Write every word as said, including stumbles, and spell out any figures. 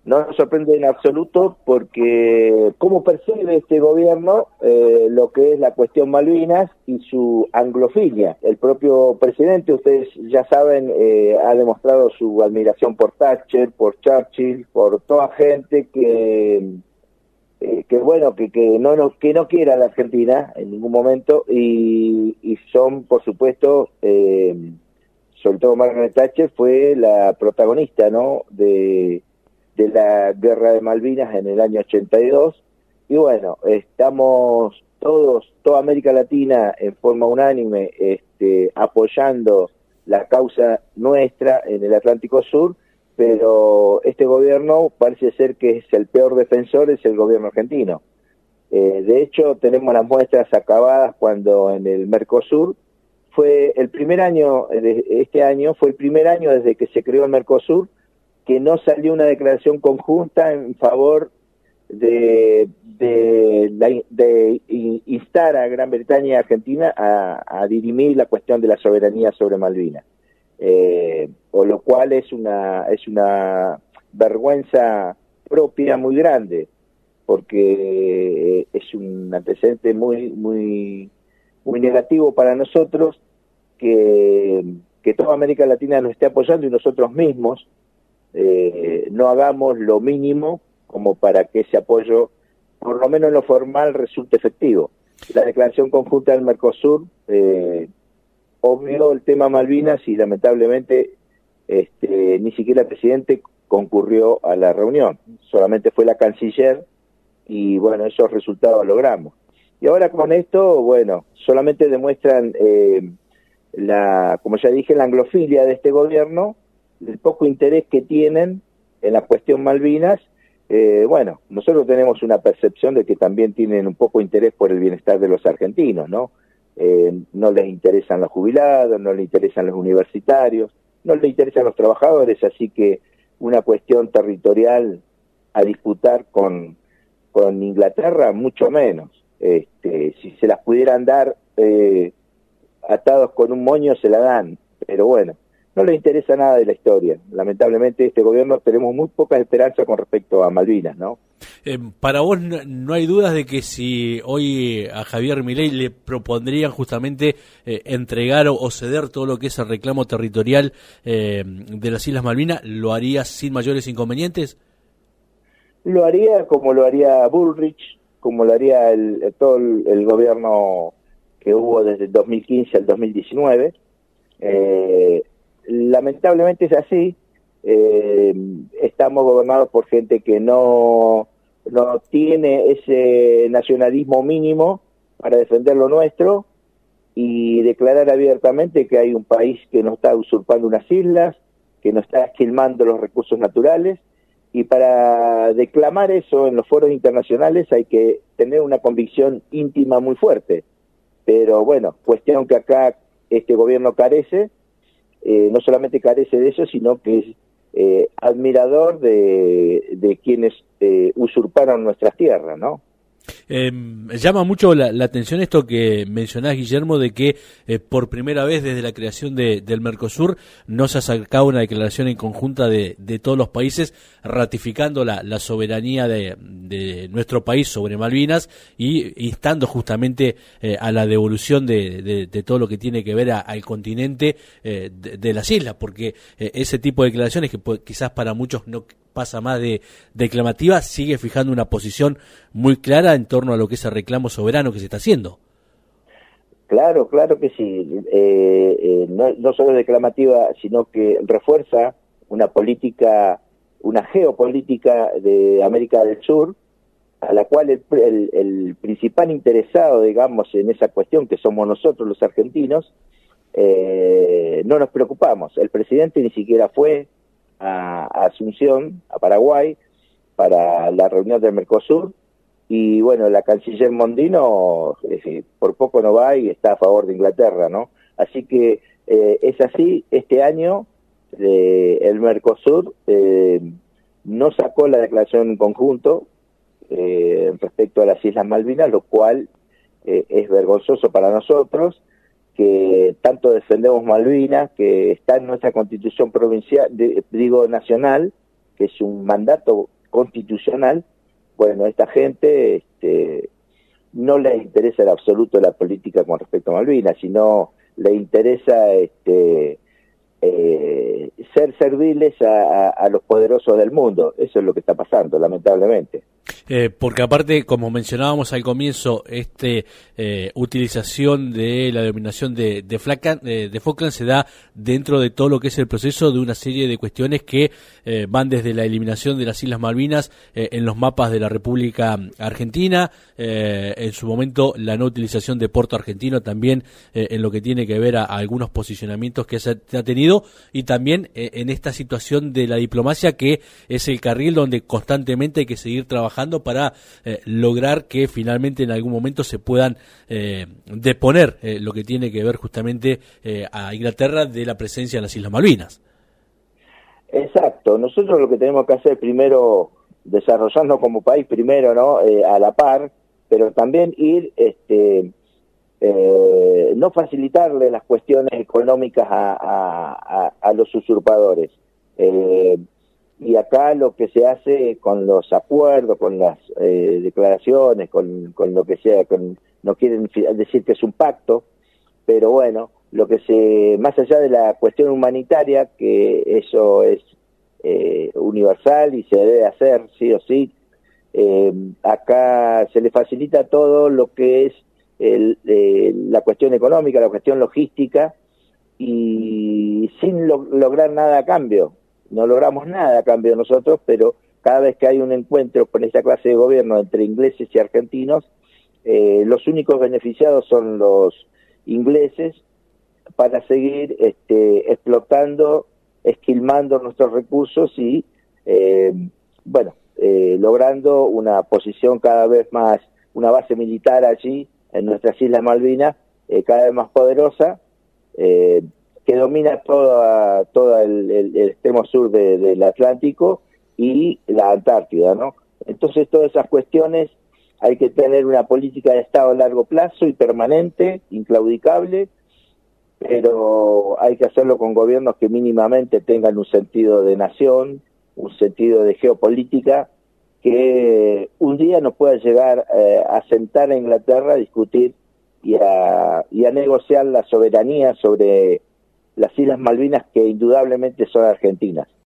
No nos sorprende en absoluto porque cómo percibe este gobierno eh, lo que es la cuestión Malvinas y su anglofilia. El propio presidente, ustedes ya saben, eh, ha demostrado su admiración por Thatcher, por Churchill, por toda gente que, eh, que bueno, que, que no no, que no quiera a la Argentina en ningún momento y, y son, por supuesto, eh, sobre todo Margaret Thatcher fue la protagonista, ¿no?, de de la guerra de Malvinas en el año ochenta y dos, y bueno, estamos todos, toda América Latina en forma unánime este, apoyando la causa nuestra en el Atlántico Sur, pero este gobierno parece ser que es el peor defensor, es el gobierno argentino. Eh, de hecho, tenemos las muestras acabadas cuando en el Mercosur, fue el primer año, este año, fue el primer año desde que se creó el Mercosur, que no salió una declaración conjunta en favor de, de, de, de instar a Gran Bretaña y Argentina a, a dirimir la cuestión de la soberanía sobre Malvinas. Eh, o lo cual es una, es una vergüenza propia muy grande, porque es un antecedente muy, muy, muy negativo para nosotros que, que toda América Latina nos esté apoyando y nosotros mismos Eh, no hagamos lo mínimo como para que ese apoyo, por lo menos en lo formal, resulte efectivo. La declaración conjunta del Mercosur eh, obvió el tema Malvinas y lamentablemente este, ni siquiera el presidente concurrió a la reunión, solamente fue la canciller y bueno, esos resultados logramos. Y ahora con esto, bueno, solamente demuestran eh, la, como ya dije, la anglofilia de este gobierno, el poco interés que tienen en la cuestión Malvinas. Eh, bueno, nosotros tenemos una percepción de que también tienen un poco interés por el bienestar de los argentinos, ¿no? Eh, no les interesan los jubilados, no les interesan los universitarios, no les interesan los trabajadores, así que una cuestión territorial a disputar con, con Inglaterra, mucho menos. Este, si se las pudieran dar eh, atados con un moño, se la dan, pero bueno, no le interesa nada de la historia. Lamentablemente este gobierno tenemos muy poca esperanza con respecto a Malvinas, ¿no? Eh, para vos no, no hay dudas de que si hoy a Javier Milei le propondrían justamente eh, entregar o, o ceder todo lo que es el reclamo territorial eh, de las Islas Malvinas, ¿lo haría sin mayores inconvenientes? Lo haría como lo haría Bullrich, como lo haría el, todo el, el gobierno que hubo desde el dos mil quince al dos mil diecinueve. Eh, Lamentablemente es así, eh, estamos gobernados por gente que no, no tiene ese nacionalismo mínimo para defender lo nuestro y declarar abiertamente que hay un país que nos está usurpando unas islas, que nos está esquilmando los recursos naturales, y para declamar eso en los foros internacionales hay que tener una convicción íntima muy fuerte. Pero bueno, cuestión que acá este gobierno carece. Eh, no solamente carece de eso, sino que es eh, admirador de, de quienes eh, usurparon nuestras tierras, ¿no? Eh, llama mucho la, la atención esto que mencionás, Guillermo, de que eh, por primera vez desde la creación de, del Mercosur no se ha sacado una declaración en conjunta de, de todos los países ratificando la, la soberanía de, de nuestro país sobre Malvinas y instando justamente eh, a la devolución de, de, de todo lo que tiene que ver a, al continente eh, de, de las islas, porque eh, ese tipo de declaraciones que pues, quizás para muchos no pasa más de declamativa, sigue fijando una posición muy clara en torno a lo que es el reclamo soberano que se está haciendo. Claro, claro que sí. Eh, eh, no, no solo declamativa, sino que refuerza una política, una geopolítica de América del Sur, a la cual el, el, el principal interesado, digamos, en esa cuestión, que somos nosotros los argentinos, eh, no nos preocupamos. El presidente ni siquiera fue a, a Asunción, a Paraguay, para la reunión del Mercosur, y bueno, la canciller Mondino eh, por poco no va y está a favor de Inglaterra, ¿no? Así que eh, es así, este año eh, el Mercosur eh, no sacó la declaración en conjunto eh, respecto a las Islas Malvinas, lo cual eh, es vergonzoso para nosotros, que tanto defendemos Malvinas, que está en nuestra constitución provincial, de, digo nacional, que es un mandato constitucional, bueno, esta gente este, no les interesa en absoluto la política con respecto a Malvinas, sino le interesa este, eh, ser serviles a, a, a los poderosos del mundo. Eso es lo que está pasando, lamentablemente. Eh, porque aparte, como mencionábamos al comienzo, este eh, utilización de la denominación de, de, Flacan, eh, de Falkland se da dentro de todo lo que es el proceso de una serie de cuestiones que eh, van desde la eliminación de las Islas Malvinas eh, en los mapas de la República Argentina, eh, en su momento la no utilización de Puerto Argentino también eh, en lo que tiene que ver a, a algunos posicionamientos que se ha, se ha tenido, y también eh, en esta situación de la diplomacia, que es el carril donde constantemente hay que seguir trabajando para eh, lograr que finalmente en algún momento se puedan eh, deponer eh, lo que tiene que ver justamente eh, a Inglaterra de la presencia en las Islas Malvinas. Exacto, nosotros lo que tenemos que hacer primero, desarrollarnos como país primero, ¿no? Eh, a la par, pero también ir, este, eh, no facilitarle las cuestiones económicas a, a, a, a los usurpadores. Eh, Y acá lo que se hace con los acuerdos, con las eh, declaraciones, con, con lo que sea, con, no quieren decir que es un pacto, pero bueno, lo que se, más allá de la cuestión humanitaria, que eso es eh, universal y se debe hacer sí o sí, eh, acá se le facilita todo lo que es el, eh, la cuestión económica, la cuestión logística, y sin lo, lograr nada a cambio. No logramos nada a cambio de nosotros, pero cada vez que hay un encuentro con esta clase de gobierno entre ingleses y argentinos, eh, los únicos beneficiados son los ingleses para seguir este, explotando, esquilmando nuestros recursos y, eh, bueno, eh, logrando una posición cada vez más, una base militar allí en nuestras Islas Malvinas, eh, cada vez más poderosa, eh, que domina toda, todo el, el, el extremo sur de, del Atlántico y la Antártida, ¿no? Entonces todas esas cuestiones hay que tener una política de Estado a largo plazo y permanente, inclaudicable, pero hay que hacerlo con gobiernos que mínimamente tengan un sentido de nación, un sentido de geopolítica, que un día nos pueda llegar eh, a sentar a Inglaterra a discutir y a, y a negociar la soberanía sobre las Islas Malvinas, que indudablemente son argentinas.